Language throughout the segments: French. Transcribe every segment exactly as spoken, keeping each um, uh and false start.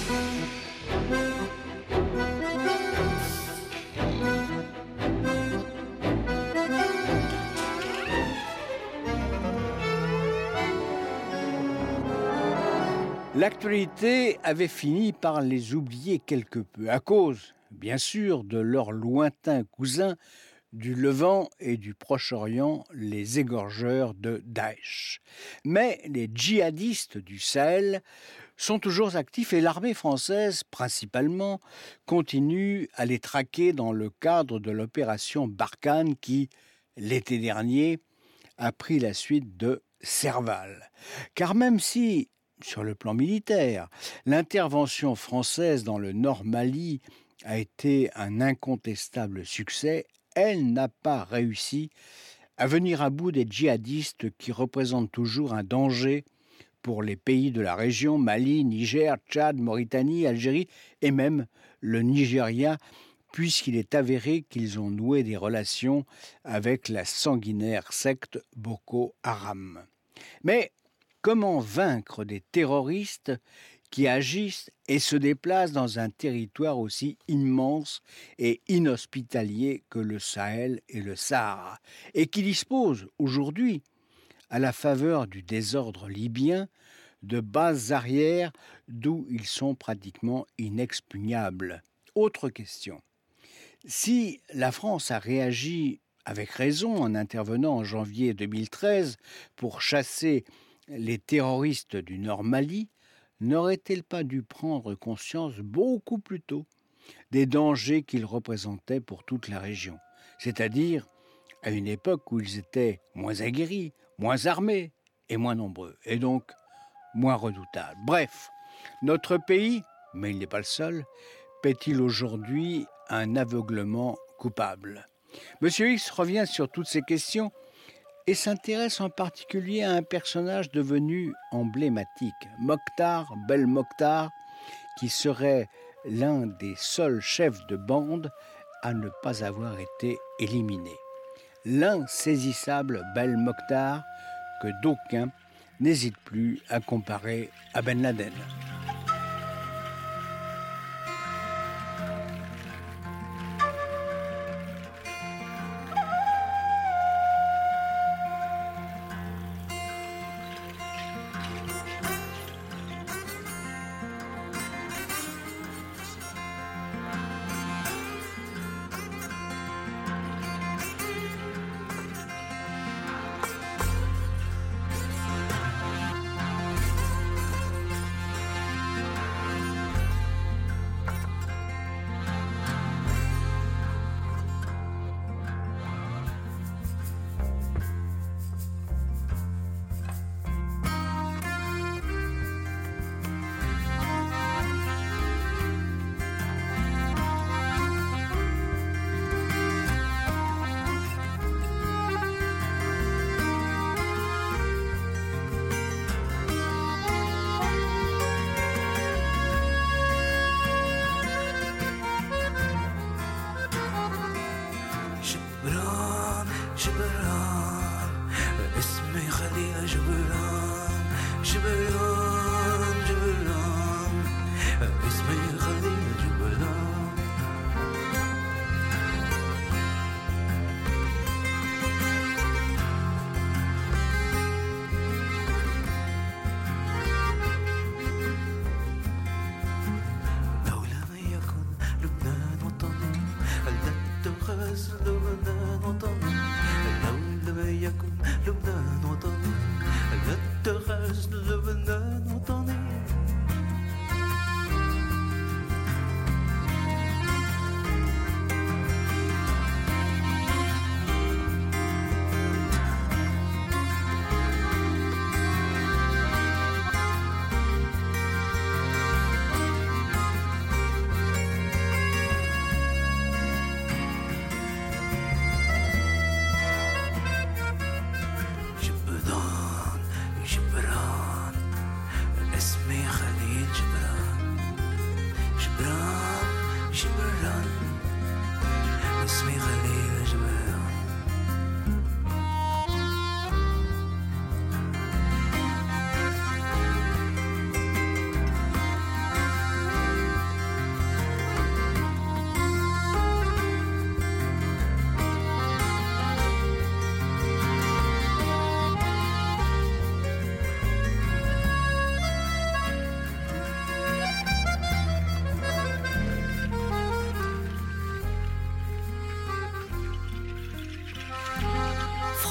L'actualité avait fini par les oublier quelque peu, à cause, bien sûr, de leurs lointains cousins du Levant et du Proche-Orient, les égorgeurs de Daesh. Mais les djihadistes du Sahel sont toujours actifs et l'armée française, principalement, continue à les traquer dans le cadre de l'opération Barkhane qui, l'été dernier, a pris la suite de Serval. Car même si, sur le plan militaire, l'intervention française dans le Nord Mali a été un incontestable succès, elle n'a pas réussi à venir à bout des djihadistes qui représentent toujours un danger pour les pays de la région, Mali, Niger, Tchad, Mauritanie, Algérie et même le Nigeria, puisqu'il est avéré qu'ils ont noué des relations avec la sanguinaire secte Boko Haram. Mais comment vaincre des terroristes qui agissent et se déplacent dans un territoire aussi immense et inhospitalier que le Sahel et le Sahara, et qui disposent aujourd'hui, à la faveur du désordre libyen, de bases arrières d'où ils sont pratiquement inexpugnables. Autre question. Si la France a réagi avec raison en intervenant en janvier deux mille treize pour chasser les terroristes du Nord Mali, n'auraient-ils pas dû prendre conscience beaucoup plus tôt des dangers qu'ils représentaient pour toute la région, c'est-à-dire à une époque où ils étaient moins aguerris, moins armés et moins nombreux, et donc moins redoutables. Bref, notre pays, mais il n'est pas le seul, paie-t-il aujourd'hui un aveuglement coupable? Monsieur X revient sur toutes ces questions et s'intéresse en particulier à un personnage devenu emblématique, Mokhtar Belmokhtar, qui serait l'un des seuls chefs de bande à ne pas avoir été éliminé. L'insaisissable Belmokhtar que d'aucuns n'hésitent plus à comparer à Ben Laden.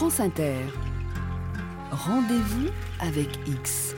France Inter. Rendez-vous avec X.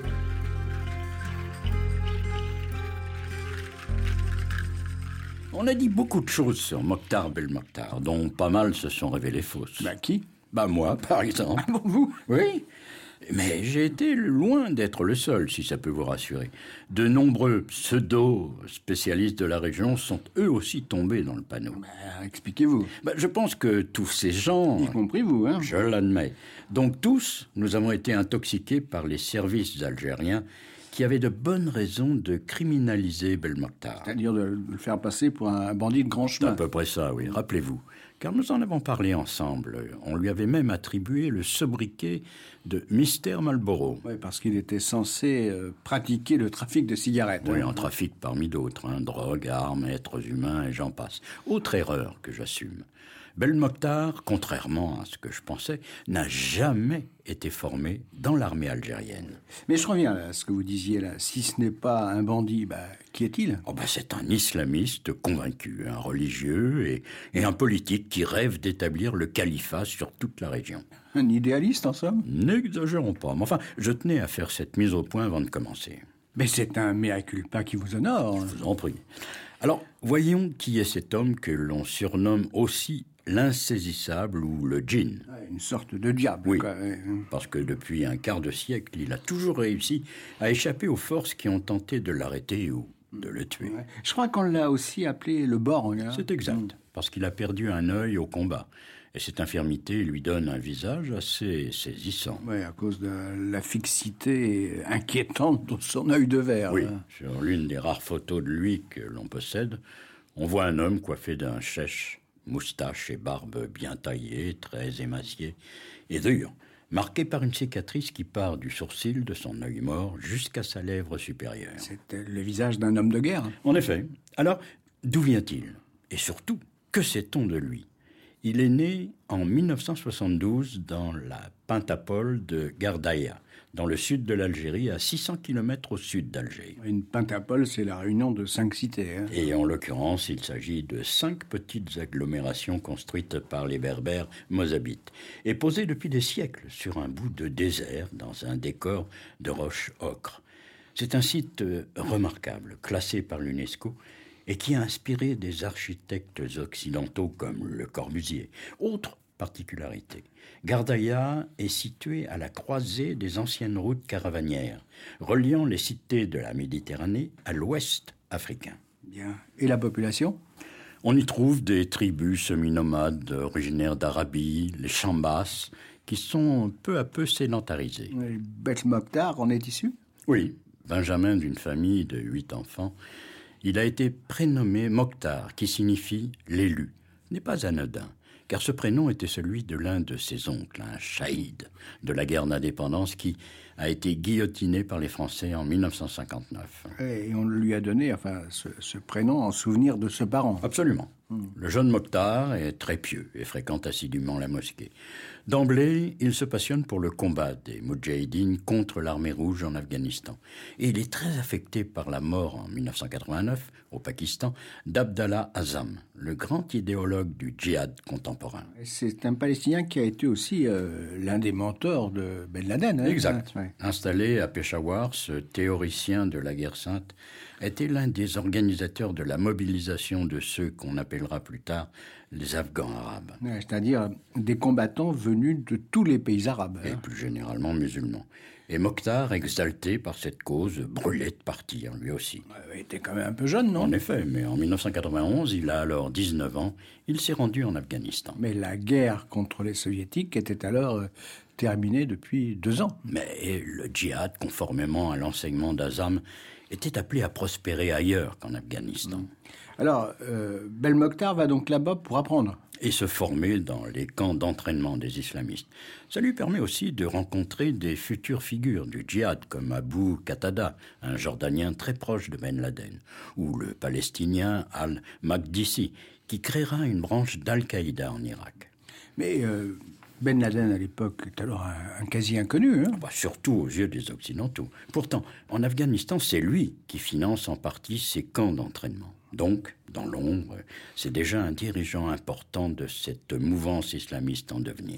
On a dit beaucoup de choses sur Mokhtar Belmokhtar, dont pas mal se sont révélées fausses. Bah qui? Bah moi, par exemple. Ah bon, vous? Oui, mais j'ai été loin d'être le seul, si ça peut vous rassurer. De nombreux pseudo-spécialistes de la région sont eux aussi tombés dans le panneau. Bah, expliquez-vous. Bah, je pense que tous ces gens... Y compris vous, hein? Je l'admets. Donc tous, nous avons été intoxiqués par les services algériens qui avaient de bonnes raisons de criminaliser Belmokhtar. C'est-à-dire de le faire passer pour un bandit de grand C'est chemin. à peu près ça, oui. Rappelez-vous. Car nous en avons parlé ensemble. On lui avait même attribué le sobriquet de Mister Marlboro. Oui, parce qu'il était censé euh, pratiquer le trafic de cigarettes. Oui, hein. un trafic parmi d'autres. Hein. Drogue, armes, êtres humains, et j'en passe. Autre erreur que j'assume. Belmokhtar, contrairement à ce que je pensais, n'a jamais été formé dans l'armée algérienne. Mais je reviens là, à ce que vous disiez là. Si ce n'est pas un bandit, bah, qui est-il? Oh ben c'est un islamiste convaincu, un religieux et, et un politique qui rêve d'établir le califat sur toute la région. Un idéaliste, en somme? N'exagérons pas, mais enfin, je tenais à faire cette mise au point avant de commencer. Mais c'est un mea culpa qui vous honore. Je vous en prie. Alors, voyons qui est cet homme que l'on surnomme aussi l'insaisissable ou le djinn. Ouais, une sorte de diable, Oui, quoi. Ouais. parce que depuis un quart de siècle, il a toujours réussi à échapper aux forces qui ont tenté de l'arrêter ou de le tuer. Ouais. Je crois qu'on l'a aussi appelé le Borg. Hein. C'est exact, parce qu'il a perdu un œil au combat. Et cette infirmité lui donne un visage assez saisissant. Oui, à cause de la fixité inquiétante de son œil de verre. Oui, hein. sur l'une des rares photos de lui que l'on possède, on voit un homme coiffé d'un chèche, moustache et barbe bien taillée, très émacié et dur, marqué par une cicatrice qui part du sourcil de son œil mort jusqu'à sa lèvre supérieure. C'était le visage d'un homme de guerre. En effet. Alors, d'où vient-il? Et surtout, que sait-on de lui? Il est né en mille neuf cent soixante-douze dans la Pentapole de Gardaïa, dans le sud de l'Algérie, à six cents kilomètres au sud d'Alger. Une pentapole, c'est la réunion de cinq cités. Hein. Et en l'occurrence, il s'agit de cinq petites agglomérations construites par les Berbères mozabites et posées depuis des siècles sur un bout de désert dans un décor de roches ocre. C'est un site remarquable, classé par l'UNESCO, et qui a inspiré des architectes occidentaux comme Le Corbusier. Autre particularité, Gardaïa est situé à la croisée des anciennes routes caravanières, reliant les cités de la Méditerranée à l'ouest africain. Bien. Et la population? On y trouve des tribus semi-nomades originaires d'Arabie, les Chambas, qui sont peu à peu sédentarisées. Belmokhtar en est issu? Oui, benjamin d'une famille de huit enfants. Il a été prénommé Mokhtar, qui signifie « l'élu ». Ce n'est pas anodin, car ce prénom était celui de l'un de ses oncles, un shahid de la guerre d'indépendance qui a été guillotiné par les Français en mille neuf cent cinquante-neuf. Et on lui a donné enfin, ce, ce prénom en souvenir de ce parent. Absolument. Mmh. Le jeune Mokhtar est très pieux et fréquente assidûment la mosquée. D'emblée, il se passionne pour le combat des Moudjahidines contre l'armée rouge en Afghanistan. Et il est très affecté par la mort en mille neuf cent quatre-vingt-neuf, au Pakistan, d'Abdallah Azzam, le grand idéologue du djihad contemporain. C'est un Palestinien qui a été aussi euh, l'un des mentors de Ben Laden. Hein, exact. Ouais. Installé à Peshawar, ce théoricien de la guerre sainte était l'un des organisateurs de la mobilisation de ceux qu'on appellera plus tard les Afghans arabes. Ouais, c'est-à-dire des combattants venus de tous les pays arabes. Et hein. plus généralement musulmans. Et Mokhtar, exalté par cette cause, brûlait de partir, lui aussi. Ouais, il était quand même un peu jeune, non? En effet, mais en mille neuf cent quatre-vingt-onze, il a alors dix-neuf ans, il s'est rendu en Afghanistan. Mais la guerre contre les soviétiques était alors euh, terminée depuis deux ans. Mais le djihad, conformément à l'enseignement d'Azzam, était appelé à prospérer ailleurs qu'en Afghanistan. Mmh. Alors, euh, Belmokhtar va donc là-bas pour apprendre. Et se former dans les camps d'entraînement des islamistes. Ça lui permet aussi de rencontrer des futures figures du djihad, comme Abu Qatada, un Jordanien très proche de Ben Laden, ou le Palestinien Al-Maqdisi, qui créera une branche d'Al-Qaïda en Irak. Mais euh, Ben Laden, à l'époque, est alors un, un quasi-inconnu. Hein? Bah, surtout aux yeux des Occidentaux. Pourtant, en Afghanistan, c'est lui qui finance en partie ces camps d'entraînement. Donc, dans l'ombre, c'est déjà un dirigeant important de cette mouvance islamiste en devenir.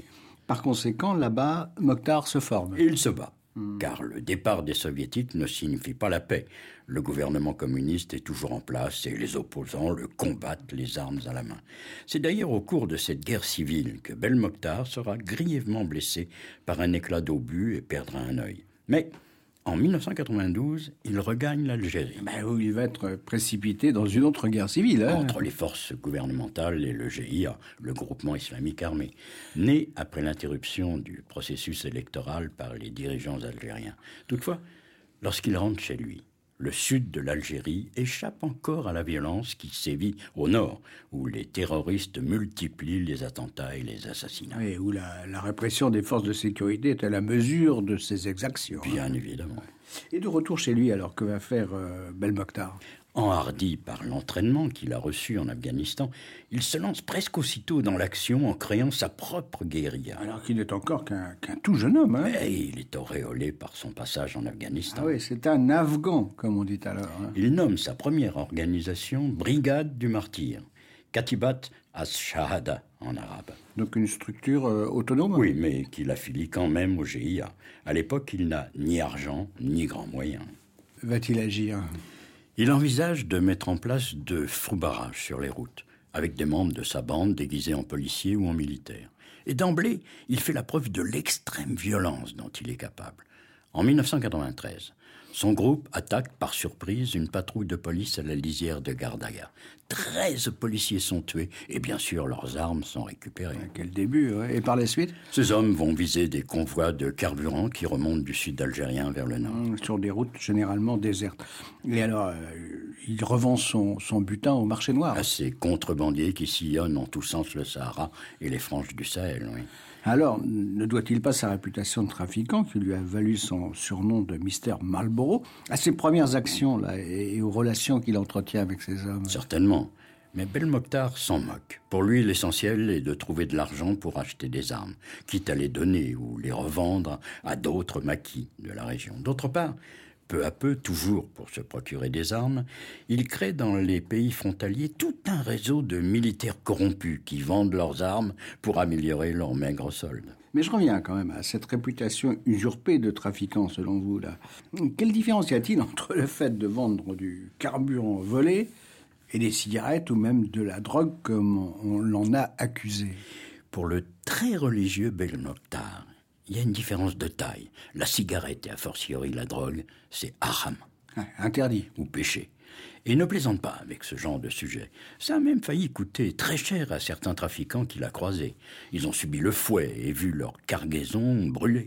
Par conséquent, là-bas, Mokhtar se forme. Et il se bat. Mmh. Car le départ des soviétiques ne signifie pas la paix. Le gouvernement communiste est toujours en place et les opposants le combattent les armes à la main. C'est d'ailleurs au cours de cette guerre civile que Belmokhtar sera grièvement blessé par un éclat d'obus et perdra un œil. Mais en mille neuf cent quatre-vingt-douze, il regagne l'Algérie. Ben où il va être précipité dans une autre guerre civile. Hein. Entre les forces gouvernementales et le G I A, le groupement islamique armé, né après l'interruption du processus électoral par les dirigeants algériens. Toutefois, lorsqu'il rentre chez lui, le sud de l'Algérie échappe encore à la violence qui sévit au nord, où les terroristes multiplient les attentats et les assassinats. Et où la, la répression des forces de sécurité est à la mesure de ces exactions. Bien hein. évidemment. Et de retour chez lui, alors, que va faire euh, Belmokhtar ? Enhardi par l'entraînement qu'il a reçu en Afghanistan, il se lance presque aussitôt dans l'action en créant sa propre guérilla. Alors qu'il n'est encore qu'un, qu'un tout jeune homme. Hein. Mais il est auréolé par son passage en Afghanistan. Ah oui, c'est un Afghan, comme on dit alors. Hein. Il nomme sa première organisation Brigade du Martyr, Katibat as-Shahada en arabe. Donc une structure euh, autonome ? Oui, mais qu'il affilie quand même au G I A. À l'époque, il n'a ni argent, ni grands moyens. Va-t-il agir ? Il envisage de mettre en place de faux barrages sur les routes, avec des membres de sa bande déguisés en policiers ou en militaires. Et d'emblée, il fait la preuve de l'extrême violence dont il est capable. En mille neuf cent quatre-vingt-treize, son groupe attaque par surprise une patrouille de police à la lisière de Gardaga. Treize policiers sont tués et bien sûr leurs armes sont récupérées. Quel début, ouais. Et par la suite ? Ces hommes vont viser des convois de carburant qui remontent du sud algérien vers le nord. Mmh, sur des routes généralement désertes. Et alors, euh, il revend son, son butin au marché noir. À ces contrebandiers qui sillonnent en tous sens le Sahara et les franges du Sahel, oui. Alors, ne doit-il pas sa réputation de trafiquant, qui lui a valu son surnom de Mister Marlboro, à ses premières actions là, et aux relations qu'il entretient avec ces hommes ? Certainement. Mais Belmokhtar s'en moque. Pour lui, l'essentiel est de trouver de l'argent pour acheter des armes, quitte à les donner ou les revendre à d'autres maquis de la région. D'autre part, peu à peu, toujours pour se procurer des armes, il crée dans les pays frontaliers tout un réseau de militaires corrompus qui vendent leurs armes pour améliorer leur maigre solde. Mais je reviens quand même à cette réputation usurpée de trafiquant, selon vous, là. Quelle différence y a-t-il entre le fait de vendre du carburant volé et des cigarettes ou même de la drogue comme on l'en a accusé ? Pour le très religieux Belmokhtar, il y a une différence de taille. La cigarette et a fortiori la drogue, c'est haram. Ah, interdit. Ou péché. Et il ne plaisante pas avec ce genre de sujet. Ça a même failli coûter très cher à certains trafiquants qu'il a croisés. Ils ont subi le fouet et vu leur cargaison brûler.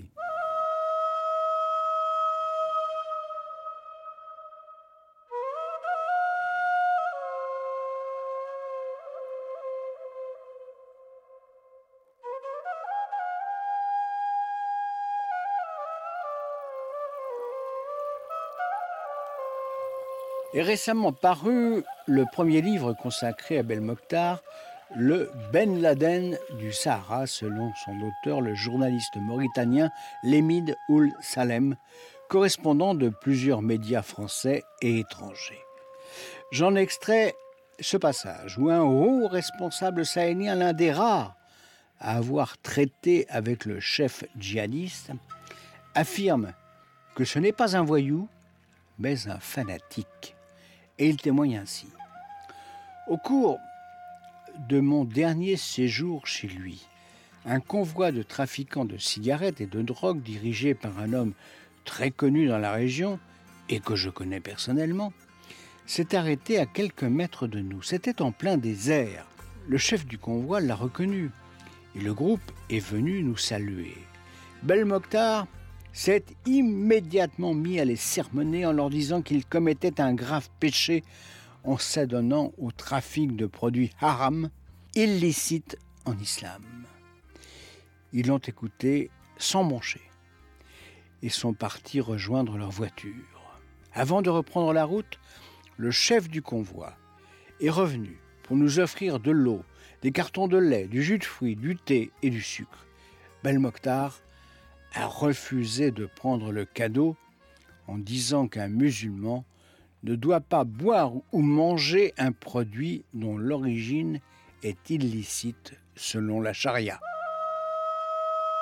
Est récemment paru le premier livre consacré à Belmokhtar, le Ben Laden du Sahara, selon son auteur, le journaliste mauritanien Lemid Ould Salem, correspondant de plusieurs médias français et étrangers. J'en extrais ce passage où un haut responsable sahélien, l'un des rares à avoir traité avec le chef djihadiste, affirme que ce n'est pas un voyou, mais un fanatique. Et il témoigne ainsi. Au cours de mon dernier séjour chez lui, un convoi de trafiquants de cigarettes et de drogue dirigé par un homme très connu dans la région et que je connais personnellement, s'est arrêté à quelques mètres de nous. C'était en plein désert. Le chef du convoi l'a reconnu et le groupe est venu nous saluer. Belmokhtar s'est immédiatement mis à les sermonner en leur disant qu'ils commettaient un grave péché en s'adonnant au trafic de produits haram, illicites en islam. Ils l'ont écouté sans broncher et sont partis rejoindre leur voiture. Avant de reprendre la route, le chef du convoi est revenu pour nous offrir de l'eau, des cartons de lait, du jus de fruits, du thé et du sucre. Belmokhtar a refusé de prendre le cadeau en disant qu'un musulman ne doit pas boire ou manger un produit dont l'origine est illicite selon la charia.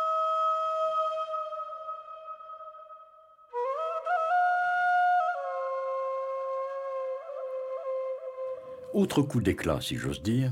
Autre coup d'éclat, si j'ose dire,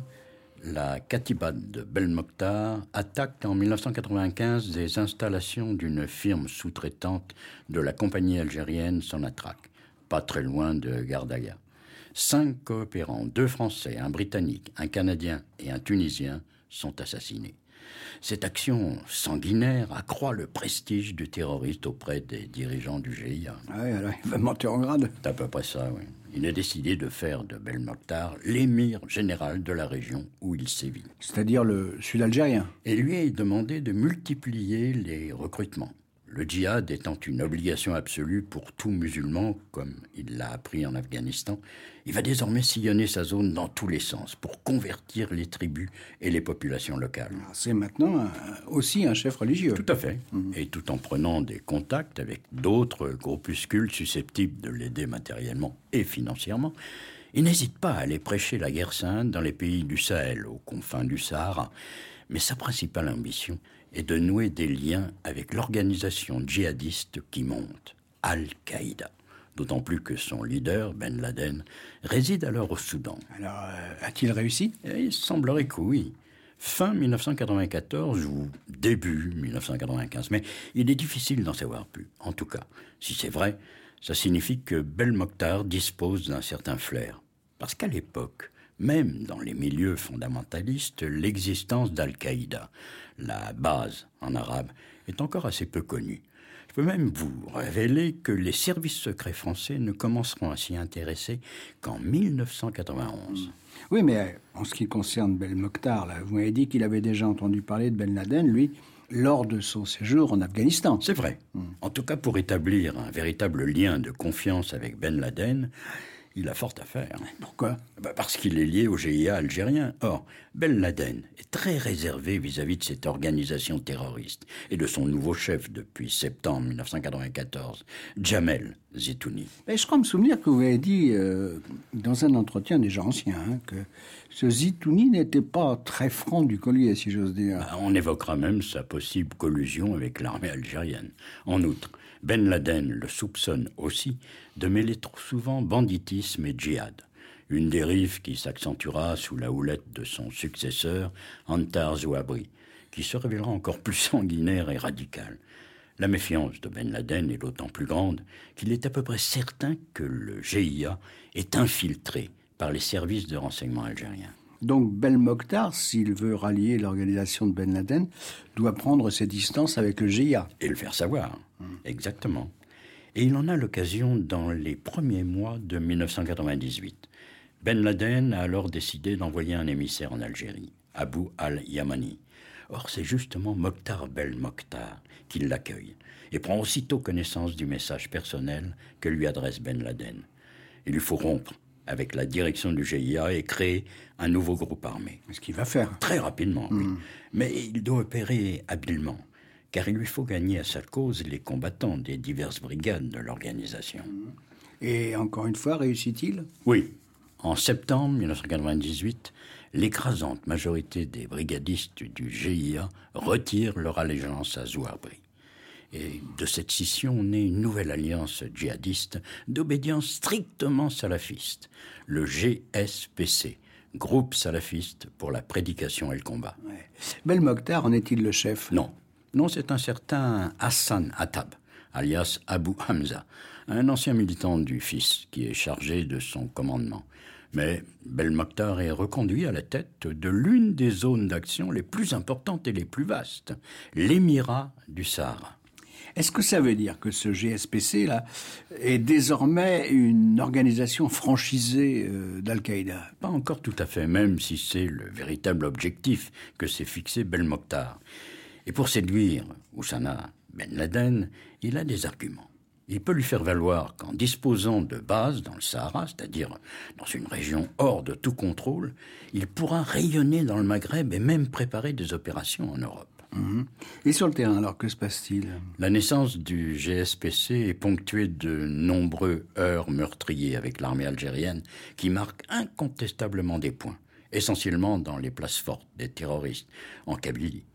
la Katibat de Belmokhtar attaque en mille neuf cent quatre-vingt-quinze des installations d'une firme sous-traitante de la compagnie algérienne Sonatrach, pas très loin de Gardaga. Cinq coopérants, deux Français, un Britannique, un Canadien et un Tunisien, sont assassinés. Cette action sanguinaire accroît le prestige du terroriste auprès des dirigeants du G I A. Ah oui, alors il va monter en grade. C'est à peu près ça, oui. Il a décidé de faire de Belmokhtar l'émir général de la région où il sévit. C'est-à-dire le sud algérien. Et lui est demandé de multiplier les recrutements. Le djihad étant une obligation absolue pour tout musulman, comme il l'a appris en Afghanistan, il va désormais sillonner sa zone dans tous les sens pour convertir les tribus et les populations locales. C'est maintenant un, aussi un chef religieux. Tout à fait. Mmh. Et tout en prenant des contacts avec d'autres groupuscules susceptibles de l'aider matériellement et financièrement, il n'hésite pas à aller prêcher la guerre sainte dans les pays du Sahel, aux confins du Sahara. Mais sa principale ambition est de nouer des liens avec l'organisation djihadiste qui monte, Al-Qaïda. D'autant plus que son leader, Ben Laden, réside alors au Soudan. Alors, euh, a-t-il réussi ? Et il semblerait que oui. Fin mille neuf cent quatre-vingt-quatorze ou début mille neuf cent quatre-vingt-quinze. Mais il est difficile d'en savoir plus. En tout cas, si c'est vrai, ça signifie que Belmokhtar dispose d'un certain flair. Parce qu'à l'époque, même dans les milieux fondamentalistes, l'existence d'Al-Qaïda, la base en arabe, est encore assez peu connue. Je peux même vous révéler que les services secrets français ne commenceront à s'y intéresser qu'en mille neuf cent quatre-vingt-onze. Oui, mais en ce qui concerne Belmokhtar, là, vous m'avez dit qu'il avait déjà entendu parler de Ben Laden, lui, lors de son séjour en Afghanistan. C'est vrai. Mmh. En tout cas, pour établir un véritable lien de confiance avec Ben Laden, il a fort à faire. Pourquoi ? Bah parce qu'il est lié au G I A algérien. Or, Ben Laden est très réservé vis-à-vis de cette organisation terroriste et de son nouveau chef depuis septembre mille neuf cent quatre-vingt-quatorze, Jamel Zitouni. Mais je crois me souvenir que vous avez dit, euh, dans un entretien déjà ancien, hein, que ce Zitouni n'était pas très franc du collier, si j'ose dire. Bah, on évoquera même sa possible collusion avec l'armée algérienne. En outre, Ben Laden le soupçonne aussi de mêler trop souvent banditisme et djihad, une dérive qui s'accentuera sous la houlette de son successeur, Antar Zouabri, qui se révélera encore plus sanguinaire et radical. La méfiance de Ben Laden est d'autant plus grande qu'il est à peu près certain que le G I A est infiltré par les services de renseignement algériens. Donc Belmokhtar, s'il veut rallier l'organisation de Ben Laden, doit prendre ses distances avec le G I A. Et le faire savoir, mmh. Exactement. Et il en a l'occasion dans les premiers mois de mille neuf cent quatre-vingt-dix-huit. Ben Laden a alors décidé d'envoyer un émissaire en Algérie, Abu al-Yamani. Or, c'est justement Mokhtar Belmokhtar qui l'accueille et prend aussitôt connaissance du message personnel que lui adresse Ben Laden. Il lui faut rompre avec la direction du G I A et créer un nouveau groupe armé. Ce qu'il va faire. Très rapidement, mmh. oui. Mais il doit opérer habilement, car il lui faut gagner à sa cause les combattants des diverses brigades de l'organisation. Et encore une fois, réussit-il ? Oui. En septembre mille neuf cent quatre-vingt-dix-huit, l'écrasante majorité des brigadistes du G I A retirent leur allégeance à Zouabri. Et de cette scission naît une nouvelle alliance djihadiste d'obédience strictement salafiste, le G S P C, groupe salafiste pour la prédication et le combat. Ouais. Belmokhtar en est-il le chef ? Non. Non, c'est un certain Hassan Attab, alias Abu Hamza, un ancien militant du fils qui est chargé de son commandement. Mais Belmokhtar est reconduit à la tête de l'une des zones d'action les plus importantes et les plus vastes, l'émirat du Sahara. Est-ce que ça veut dire que ce G S P C là est désormais une organisation franchisée euh, d'Al-Qaïda ? Pas encore tout à fait, même si c'est le véritable objectif que s'est fixé Belmokhtar. Et pour séduire Oussama Ben Laden, il a des arguments. Il peut lui faire valoir qu'en disposant de bases dans le Sahara, c'est-à-dire dans une région hors de tout contrôle, il pourra rayonner dans le Maghreb et même préparer des opérations en Europe. Mmh. Et sur le terrain, alors, que se passe-t-il ? La naissance du G S P C est ponctuée de nombreux heurts meurtriers avec l'armée algérienne qui marquent incontestablement des points, essentiellement dans les places fortes des terroristes, en Kabylie.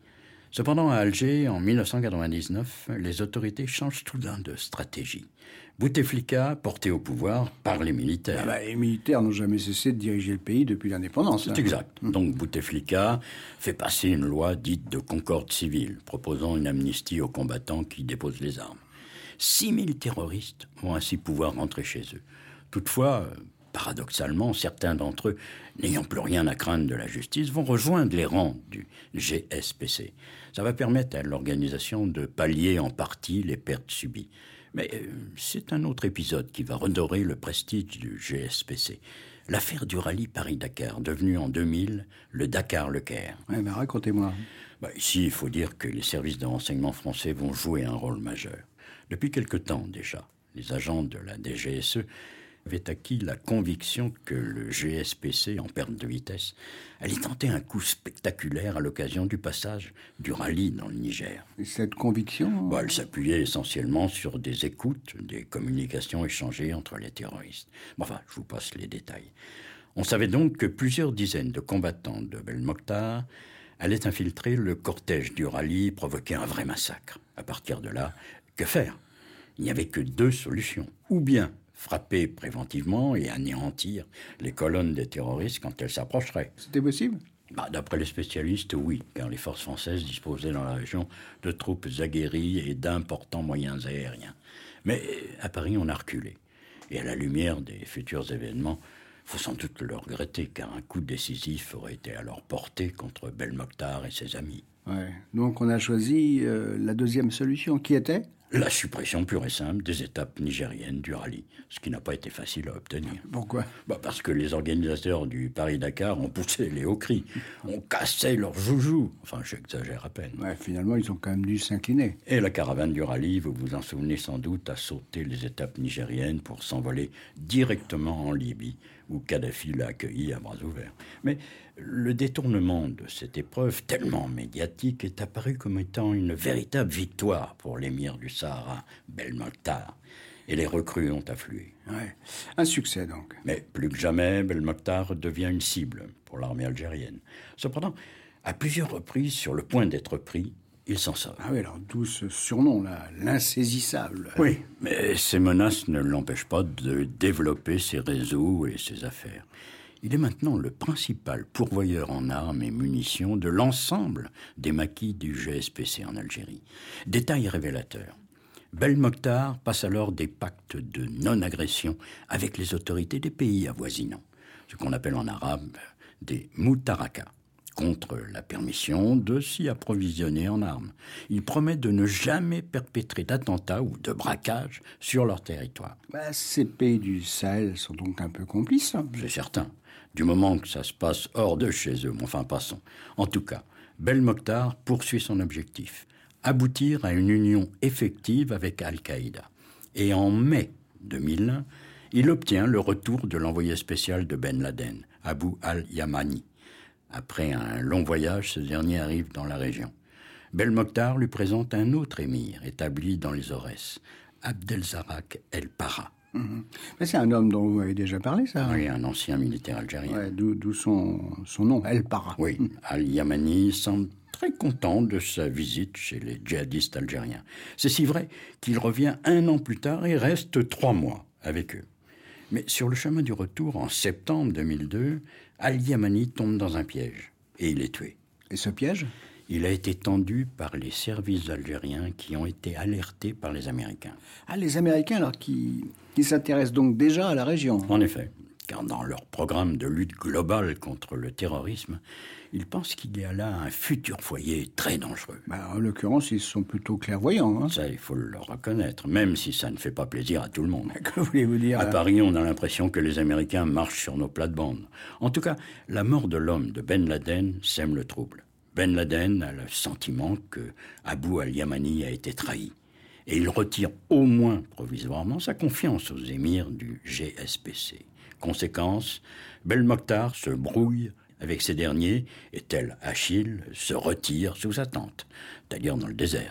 Cependant, à Alger, en mille neuf cent quatre-vingt-dix-neuf, les autorités changent tout d'un de stratégie. Bouteflika, porté au pouvoir par les militaires. Ah bah, les militaires n'ont jamais cessé de diriger le pays depuis l'indépendance. C'est hein. exact. Donc Bouteflika fait passer une loi dite de concorde civile, proposant une amnistie aux combattants qui déposent les armes. six mille terroristes vont ainsi pouvoir rentrer chez eux. Toutefois, paradoxalement, certains d'entre eux, n'ayant plus rien à craindre de la justice, vont rejoindre les rangs du G S P C. Ça va permettre à l'organisation de pallier en partie les pertes subies. Mais euh, c'est un autre épisode qui va redorer le prestige du G S P C. L'affaire du rallye Paris-Dakar, devenue en deux mille le Dakar-Le Caire. Ouais, bah, racontez-moi. Bah, ici, il faut dire que les services de renseignement français vont jouer un rôle majeur. Depuis quelque temps déjà, les agents de la D G S E avaient acquis la conviction que le G S P C, en perte de vitesse, allait tenter un coup spectaculaire à l'occasion du passage du rallye dans le Niger. Et cette conviction Bah, elle s'appuyait essentiellement sur des écoutes, des communications échangées entre les terroristes. Bon, enfin, je vous passe les détails. On savait donc que plusieurs dizaines de combattants de Belmokhtar allaient infiltrer le cortège du rallye, provoquer un vrai massacre. À partir de là, que faire ? Il n'y avait que deux solutions. Ou bien frapper préventivement et anéantir les colonnes des terroristes quand elles s'approcheraient. C'était possible ? Bah, d'après les spécialistes, oui, car les forces françaises disposaient dans la région de troupes aguerries et d'importants moyens aériens. Mais à Paris, on a reculé. Et à la lumière des futurs événements, il faut sans doute le regretter, car un coup décisif aurait été alors porté contre Belmokhtar et ses amis. Ouais. Donc on a choisi euh, la deuxième solution, qui était ? La suppression pure et simple des étapes nigériennes du rallye, ce qui n'a pas été facile à obtenir. Pourquoi ? Bah parce que les organisateurs du Paris-Dakar ont poussé les hauts cris, ont cassé leurs joujoux. Enfin, j'exagère à peine. Ouais, finalement, ils ont quand même dû s'incliner. Et la caravane du rallye, vous vous en souvenez sans doute, a sauté les étapes nigériennes pour s'envoler directement en Libye, où Kadhafi l'a accueilli à bras ouverts. Mais le détournement de cette épreuve tellement médiatique est apparu comme étant une véritable victoire pour l'émir du Sahara, Belmokhtar. Et les recrues ont afflué. Ouais. Un succès, donc. Mais plus que jamais, Belmokhtar devient une cible pour l'armée algérienne. Cependant, à plusieurs reprises, sur le point d'être pris, il s'en sort. Ah oui, alors d'où ce surnom, là, l'insaisissable. Oui, mais ces menaces ne l'empêchent pas de développer ses réseaux et ses affaires. Il est maintenant le principal pourvoyeur en armes et munitions de l'ensemble des maquis du G S P C en Algérie. Détail révélateur. Belmokhtar passe alors des pactes de non-agression avec les autorités des pays avoisinants, ce qu'on appelle en arabe des moutarakas, contre la permission de s'y approvisionner en armes. Il promet de ne jamais perpétrer d'attentats ou de braquages sur leur territoire. Bah, ces pays du Sahel sont donc un peu complices. Hein. C'est certain, du moment que ça se passe hors de chez eux, mais enfin passons. En tout cas, Belmokhtar poursuit son objectif, aboutir à une union effective avec Al-Qaïda. Et en mai deux mille un, il obtient le retour de l'envoyé spécial de Ben Laden, Abu al-Yamani. Après un long voyage, ce dernier arrive dans la région. Belmokhtar lui présente un autre émir établi dans les Aurès, Abdelzarak el-Para. Mmh. Mais c'est un homme dont vous avez déjà parlé, ça. Oui, un ancien militaire algérien. Ouais, d'où, d'où son, son nom, El-Para. Oui, al-Yamani semble très content de sa visite chez les djihadistes algériens. C'est si vrai qu'il revient un an plus tard et reste trois mois avec eux. Mais sur le chemin du retour, en septembre deux mille deux, Al-Yamani tombe dans un piège et il est tué. Et ce piège ? Il a été tendu par les services algériens qui ont été alertés par les Américains. Ah, les Américains, alors, qui, qui s'intéressent donc déjà à la région. En effet, car dans leur programme de lutte globale contre le terrorisme, ils pensent qu'il y a là un futur foyer très dangereux. Bah, en l'occurrence, ils sont plutôt clairvoyants. Hein. Ça, il faut le reconnaître, même si ça ne fait pas plaisir à tout le monde. Que voulez-vous dire ? À Paris, on a l'impression que les Américains marchent sur nos plates-bandes. En tout cas, la mort de l'homme de Ben Laden sème le trouble. Ben Laden a le sentiment que Abu al-Yamani a été trahi. Et il retire au moins provisoirement sa confiance aux émirs du G S P C. Conséquence, Belmokhtar se brouille avec ces derniers et, tel Achille, se retire sous sa tente, c'est-à-dire dans le désert.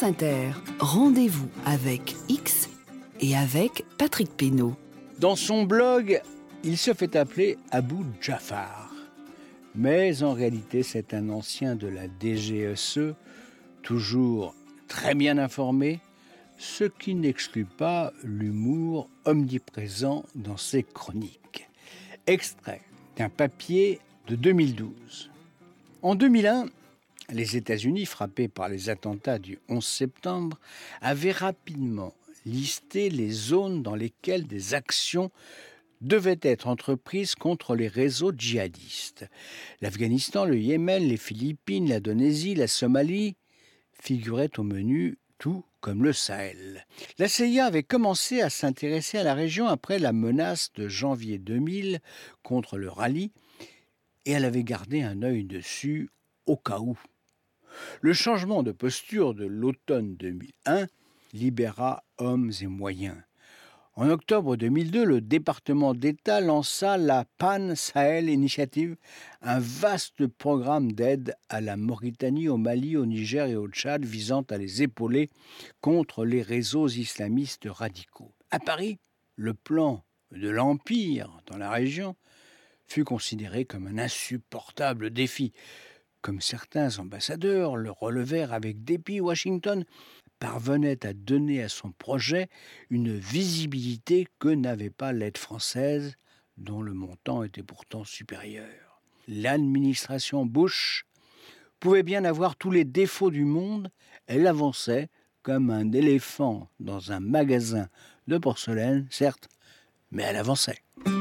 France Inter, rendez-vous avec X et avec Patrick Pénaud. Dans son blog, il se fait appeler Abou Jafar. Mais en réalité, c'est un ancien de la D G S E, toujours très bien informé, ce qui n'exclut pas l'humour omniprésent dans ses chroniques. Extrait d'un papier de deux mille douze. En deux mille un, les États-Unis, frappés par les attentats du onze septembre, avaient rapidement listé les zones dans lesquelles des actions devaient être entreprises contre les réseaux djihadistes. L'Afghanistan, le Yémen, les Philippines, l'Indonésie, la Somalie figuraient au menu, tout comme le Sahel. La C I A avait commencé à s'intéresser à la région après la menace de janvier deux mille contre le rallye et elle avait gardé un œil dessus au cas où. Le changement de posture de l'automne deux mille un libéra hommes et moyens. En octobre deux mille deux, le département d'État lança la Pan Sahel Initiative, un vaste programme d'aide à la Mauritanie, au Mali, au Niger et au Tchad visant à les épauler contre les réseaux islamistes radicaux. À Paris, le plan de l'Empire dans la région fut considéré comme un insupportable défi. Comme certains ambassadeurs le relevèrent avec dépit, Washington parvenait à donner à son projet une visibilité que n'avait pas l'aide française, dont le montant était pourtant supérieur. L'administration Bush pouvait bien avoir tous les défauts du monde, elle avançait comme un éléphant dans un magasin de porcelaine, certes, mais elle avançait.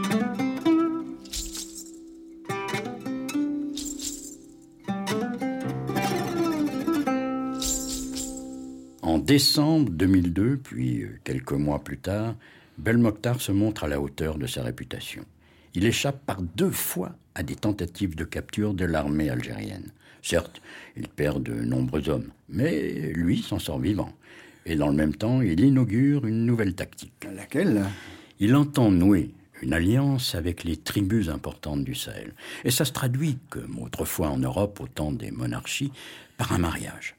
En décembre deux mille deux, puis quelques mois plus tard, Belmokhtar se montre à la hauteur de sa réputation. Il échappe par deux fois à des tentatives de capture de l'armée algérienne. Certes, il perd de nombreux hommes, mais lui s'en sort vivant. Et dans le même temps, il inaugure une nouvelle tactique. Laquelle ? Il entend nouer une alliance avec les tribus importantes du Sahel. Et ça se traduit, comme autrefois en Europe, au temps des monarchies, par un mariage.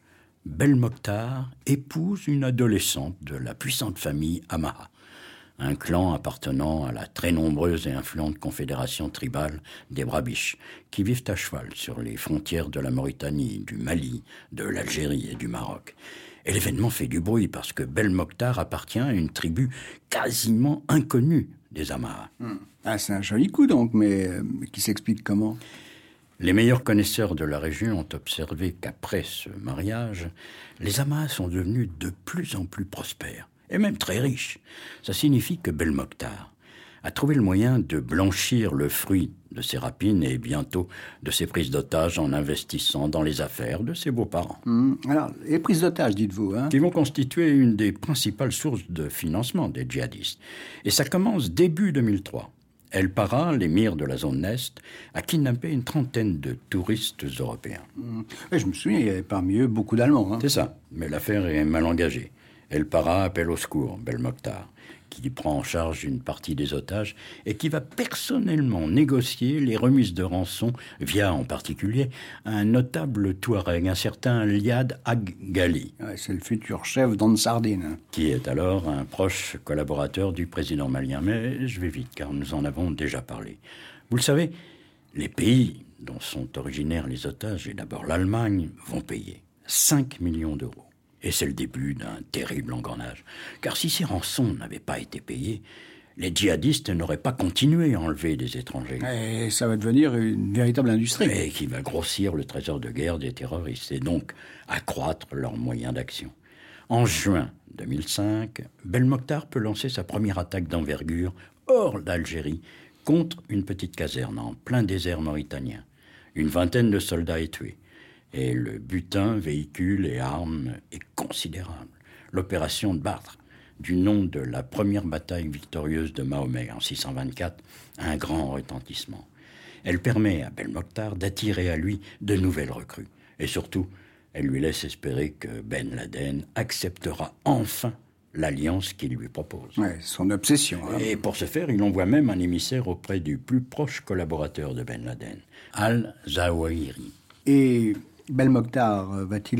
Belmokhtar épouse une adolescente de la puissante famille Hamaha, un clan appartenant à la très nombreuse et influente confédération tribale des Brabiches, qui vivent à cheval sur les frontières de la Mauritanie, du Mali, de l'Algérie et du Maroc. Et l'événement fait du bruit parce que Belmokhtar appartient à une tribu quasiment inconnue des Hamaha. Hum. Ah, c'est un joli coup donc, mais, mais qui s'explique comment ? Les meilleurs connaisseurs de la région ont observé qu'après ce mariage, les Hamaha sont devenus de plus en plus prospères, et même très riches. Ça signifie que Belmokhtar a trouvé le moyen de blanchir le fruit de ses rapines et bientôt de ses prises d'otages en investissant dans les affaires de ses beaux-parents. Mmh. Alors, les prises d'otages, dites-vous, hein ? Qui vont constituer une des principales sources de financement des djihadistes. Et ça commence début deux mille trois. El Para, l'émir de la zone Est, a kidnappé une trentaine de touristes européens. Mmh. Et je me souviens, il y avait parmi eux beaucoup d'Allemands. Hein. C'est ça, mais l'affaire est mal engagée. El Para appelle au secours Belmokhtar, qui prend en charge une partie des otages et qui va personnellement négocier les remises de rançon via, en particulier, un notable Touareg, un certain Liad Ag Ghali. Ouais, c'est le futur chef d'Ansardine. Hein. Qui est alors un proche collaborateur du président malien. Mais je vais vite, car nous en avons déjà parlé. Vous le savez, les pays dont sont originaires les otages, et d'abord l'Allemagne, vont payer cinq millions d'euros. Et c'est le début d'un terrible engrenage. Car si ces rançons n'avaient pas été payées, les djihadistes n'auraient pas continué à enlever des étrangers. Et ça va devenir une véritable industrie. Et qui va grossir le trésor de guerre des terroristes et donc accroître leurs moyens d'action. En juin deux mille cinq, Belmokhtar peut lancer sa première attaque d'envergure hors d'Algérie contre une petite caserne en plein désert mauritanien. Une vingtaine de soldats est tuée. Et le butin, véhicules et armes est considérable. L'opération de Badr, du nom de la première bataille victorieuse de Mahomet en six cent vingt-quatre, a un grand retentissement. Elle permet à Belmokhtar d'attirer à lui de nouvelles recrues. Et surtout, elle lui laisse espérer que Ben Laden acceptera enfin l'alliance qu'il lui propose. Ouais, son obsession. Hein. Et pour ce faire, il envoie même un émissaire auprès du plus proche collaborateur de Ben Laden, Al-Zawahiri. Et Belmokhtar va-t-il obtenir satisfaction ?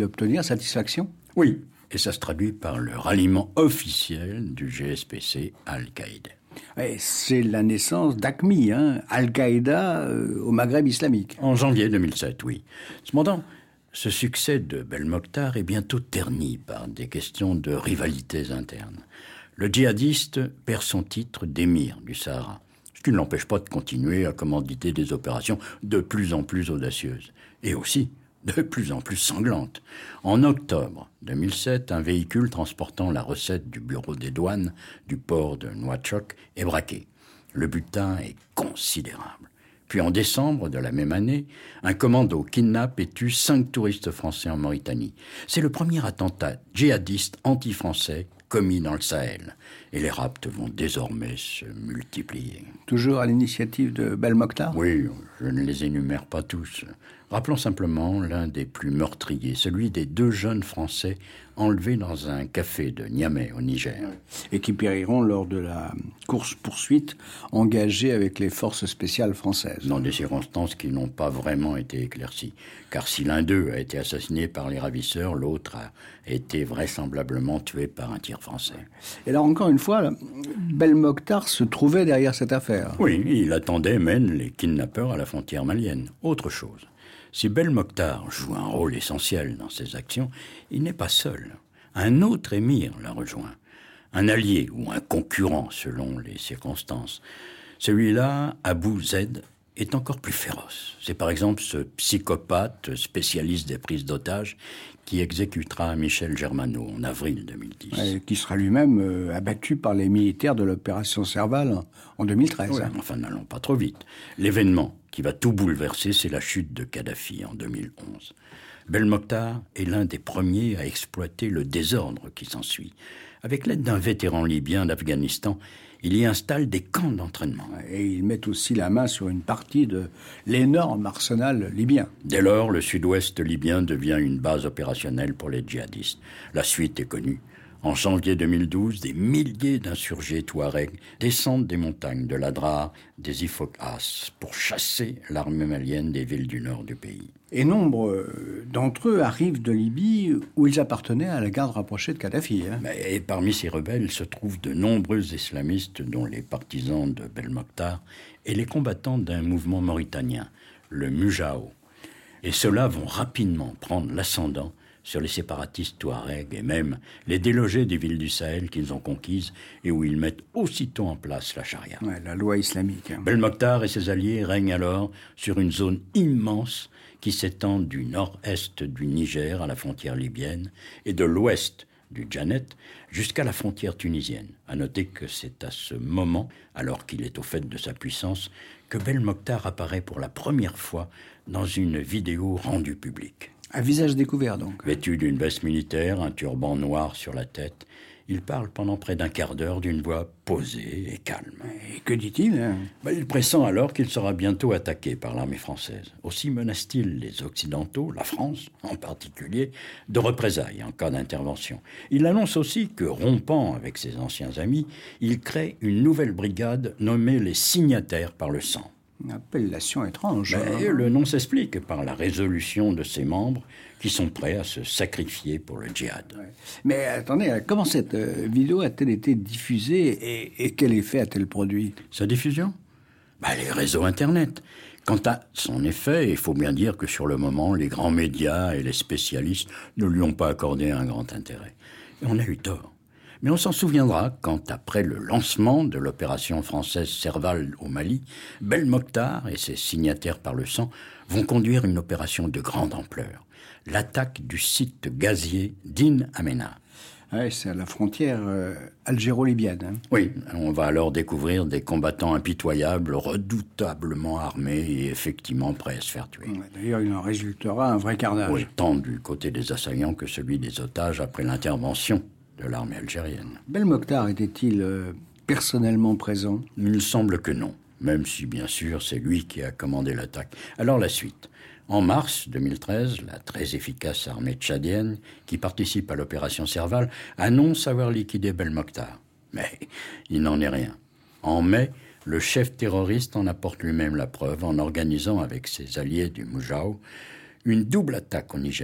Oui, et ça se traduit par le ralliement officiel du G S P C à Al-Qaïda. Et c'est la naissance d'A Q M I, hein, Al-Qaïda euh, au Maghreb islamique. En janvier deux mille sept, oui. Cependant, ce succès de Belmokhtar est bientôt terni par des questions de rivalités internes. Le djihadiste perd son titre d'émir du Sahara, ce qui ne l'empêche pas de continuer à commanditer des opérations de plus en plus audacieuses, et aussi de plus en plus sanglantes. En octobre deux mille sept, un véhicule transportant la recette du bureau des douanes du port de Nouakchott est braqué. Le butin est considérable. Puis en décembre de la même année, un commando kidnappe et tue cinq touristes français en Mauritanie. C'est le premier attentat djihadiste anti-français commis dans le Sahel. Et les rapts vont désormais se multiplier. Toujours à l'initiative de Belmokhtar ? Oui, je ne les énumère pas tous. Rappelons simplement l'un des plus meurtriers, celui des deux jeunes Français enlevés dans un café de Niamey, au Niger. Et qui périront lors de la course-poursuite engagée avec les forces spéciales françaises. Dans des circonstances qui n'ont pas vraiment été éclaircies. Car si l'un d'eux a été assassiné par les ravisseurs, l'autre a été vraisemblablement tué par un tir français. Et là, encore une fois, là, Belmokhtar se trouvait derrière cette affaire. Oui, il attendait même les kidnappeurs à la frontière malienne. Autre chose. Si Belmokhtar joue un rôle essentiel dans ces actions, il n'est pas seul. Un autre émir l'a rejoint. Un allié ou un concurrent selon les circonstances. Celui-là, Abou Zaid, est encore plus féroce. C'est par exemple ce psychopathe spécialiste des prises d'otages qui exécutera Michel Germano en avril deux mille dix. Et qui sera lui-même euh, abattu par les militaires de l'opération Serval en deux mille treize. Ouais, enfin, n'allons pas trop vite. L'événement qui va tout bouleverser, c'est la chute de Kadhafi en deux mille onze. Belmokhtar est l'un des premiers à exploiter le désordre qui s'ensuit. Avec l'aide d'un vétéran libyen d'Afghanistan, il y installe des camps d'entraînement. Et ils mettent aussi la main sur une partie de l'énorme arsenal libyen. Dès lors, le sud-ouest libyen devient une base opérationnelle pour les djihadistes. La suite est connue. En janvier deux mille douze, des milliers d'insurgés touaregs descendent des montagnes de l'Adrar, des Ifokas, pour chasser l'armée malienne des villes du nord du pays. Et nombre d'entre eux arrivent de Libye, où ils appartenaient à la garde rapprochée de Kadhafi. Hein. Et parmi ces rebelles se trouvent de nombreux islamistes, dont les partisans de Belmokhtar et les combattants d'un mouvement mauritanien, le Mujao. Et ceux-là vont rapidement prendre l'ascendant sur les séparatistes touaregs et même les délogés des villes du Sahel qu'ils ont conquises et où ils mettent aussitôt en place la charia. Ouais, la loi islamique. Hein. Belmokhtar et ses alliés règnent alors sur une zone immense qui s'étend du nord-est du Niger à la frontière libyenne et de l'ouest du Djanet jusqu'à la frontière tunisienne. À noter que c'est à ce moment, alors qu'il est au fait de sa puissance, que Belmokhtar apparaît pour la première fois dans une vidéo rendue publique. Un visage découvert, donc. Vêtu d'une veste militaire, un turban noir sur la tête, il parle pendant près d'un quart d'heure d'une voix posée et calme. Et que dit-il hein ben, Il pressent alors qu'il sera bientôt attaqué par l'armée française. Aussi menace-t-il les Occidentaux, la France en particulier, de représailles en cas d'intervention. Il annonce aussi que, rompant avec ses anciens amis, il crée une nouvelle brigade nommée les Signataires par le sang. Une appellation étrange. Mais hein. Le nom s'explique par la résolution de ses membres qui sont prêts à se sacrifier pour le djihad. Ouais. Mais attendez, comment cette euh, vidéo a-t-elle été diffusée et, et quel effet a-t-elle produit ? Sa diffusion ? Bah, les réseaux Internet. Quant à son effet, il faut bien dire que sur le moment, les grands médias et les spécialistes ne lui ont pas accordé un grand intérêt. Et on a eu tort. Mais on s'en souviendra quand, après le lancement de l'opération française Serval au Mali, Belmokhtar et ses signataires par le sang vont conduire une opération de grande ampleur. L'attaque du site gazier d'In Amenas. Ouais, c'est à la frontière euh, algéro-libyenne. Hein. Oui, on va alors découvrir des combattants impitoyables, redoutablement armés et effectivement prêts à se faire tuer. Ouais, d'ailleurs, il en résultera un vrai carnage. Oui, tant du côté des assaillants que celui des otages après l'intervention de l'armée algérienne. Belmokhtar était-il euh, personnellement présent ? Il semble que non, même si bien sûr c'est lui qui a commandé l'attaque. Alors la suite. En mars deux mille treize, la très efficace armée tchadienne, qui participe à l'opération Serval, annonce avoir liquidé Belmokhtar. Mais il n'en est rien. En mai, le chef terroriste en apporte lui-même la preuve en organisant avec ses alliés du Mujao une double attaque au Niger.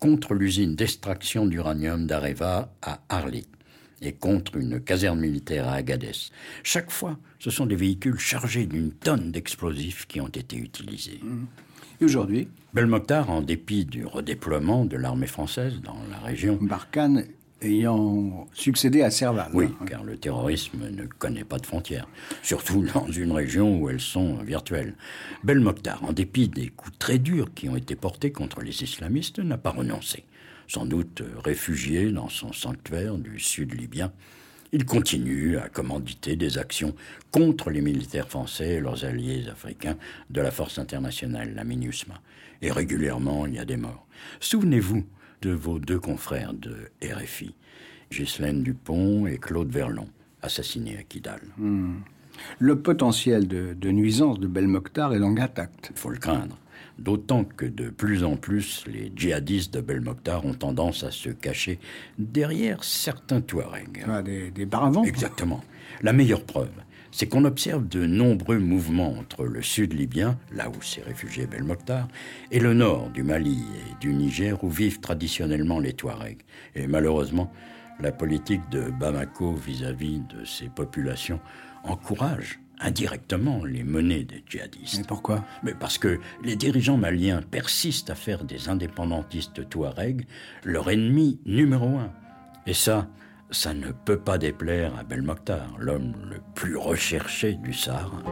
contre l'usine d'extraction d'uranium d'Areva à Arlit et contre une caserne militaire à Agadez. Chaque fois, ce sont des véhicules chargés d'une tonne d'explosifs qui ont été utilisés. Et aujourd'hui, Belmokhtar, en dépit du redéploiement de l'armée française dans la région... Barkhane ayant succédé à Serval. Oui, hein. car le terrorisme ne connaît pas de frontières, surtout dans une région où elles sont virtuelles. Belmokhtar, en dépit des coups très durs qui ont été portés contre les islamistes, n'a pas renoncé. Sans doute réfugié dans son sanctuaire du sud libyen, il continue à commanditer des actions contre les militaires français et leurs alliés africains de la force internationale, la MINUSMA. Et régulièrement, il y a des morts. Souvenez-vous de vos deux confrères de R F I, Ghislaine Dupont et Claude Verlon, assassinés à Kidal. Mmh. Le potentiel de, de nuisance de Belmokhtar est donc intact. Il faut le craindre. D'autant que de plus en plus, les djihadistes de Belmokhtar ont tendance à se cacher derrière certains Touaregs. Ah, des, des paravents. Exactement. La meilleure preuve, c'est qu'on observe de nombreux mouvements entre le sud libyen, là où s'est réfugié Belmokhtar, et le nord du Mali et du Niger, où vivent traditionnellement les Touaregs. Et malheureusement, la politique de Bamako vis-à-vis de ces populations encourage indirectement les menées des djihadistes. Mais pourquoi ? Mais parce que les dirigeants maliens persistent à faire des indépendantistes Touaregs leur ennemi numéro un. Et ça, ça ne peut pas déplaire à Belmokhtar, l'homme le plus recherché du Sahara.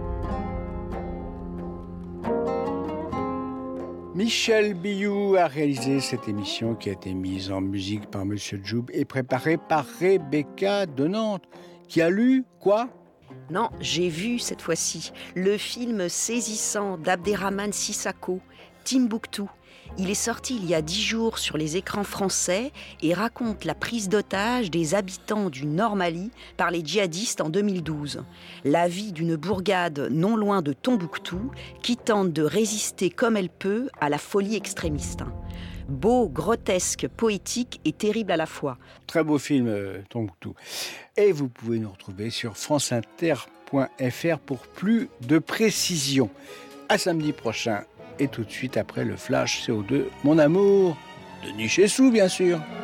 Michel Biou a réalisé cette émission qui a été mise en musique par Monsieur Djoub et préparée par Rebecca de Nantes, qui a lu quoi ? Non, j'ai vu cette fois-ci le film saisissant d'Abderrahmane Sissako, Timbuktu. Il est sorti il y a dix jours sur les écrans français et raconte la prise d'otage des habitants du Nord Mali par les djihadistes en deux mille douze. La vie d'une bourgade non loin de Tombouctou qui tente de résister comme elle peut à la folie extrémiste. Beau, grotesque, poétique et terrible à la fois. Très beau film, euh, Tombouctou. Et vous pouvez nous retrouver sur franceinter point f r pour plus de précisions. À samedi prochain et tout de suite après le Flash C O deux. Mon amour, Denis Chessou, bien sûr.